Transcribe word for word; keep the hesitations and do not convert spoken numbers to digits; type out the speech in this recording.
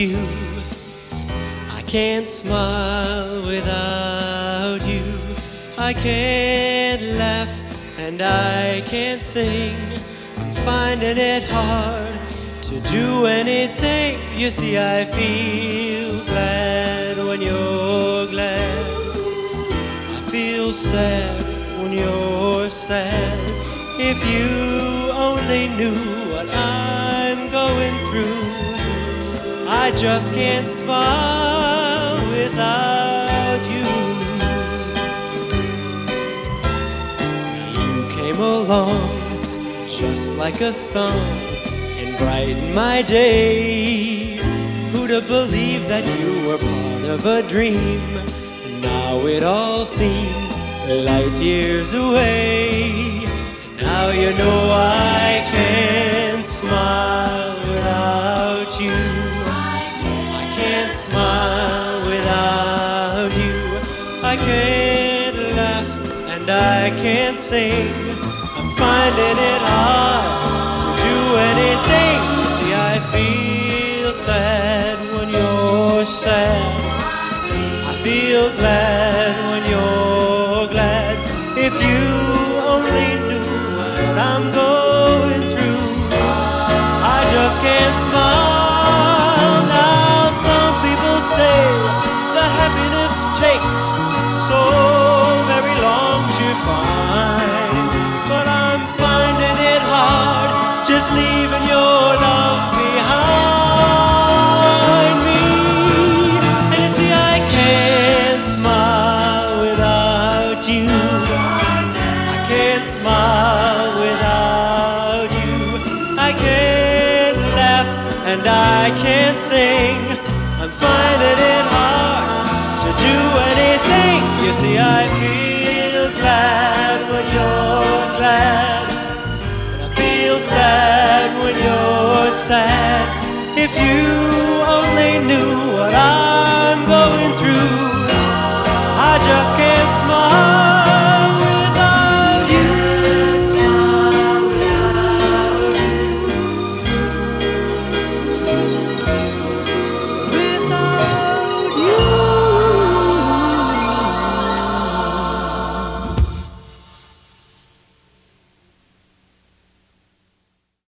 you. I can't smile without you. I can't laugh and I can't sing. I'm finding it hard to do anything. You see, I feel glad when you're glad. I feel sad when you're sad. If you only knew what I'm going through, I just can't smile without you. You came along just like a song and brightened my day. Who'd have believed that you were part of a dream? And now it all seems light years away. And now you know I can't smile without you. I can't smile without you. I can't laugh and I can't sing. I'm finding it hard to do anything. You see, I feel sad when you're sad. I feel glad when you're glad. If you only knew what I'm going through, I just can't smile. Now some people say that happiness takes so very long to find, but I'm finding it hard just leaving your love behind me. And you see, I can't smile without you. I can't smile without you. I can't laugh and I can't sing. I'm finding it hard to do anything. You see, I feel glad when you're glad, and I feel sad when you're sad. If you only knew what I'm going through, I just can't smile.